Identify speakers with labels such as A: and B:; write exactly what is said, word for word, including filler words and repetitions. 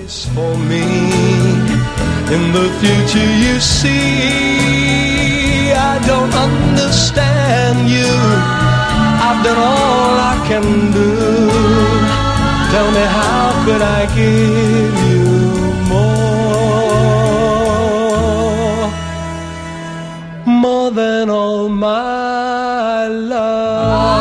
A: For me, in the future you see, I don't understand you. I've done all I can do. Tell me, how could I give you more, more than all my love?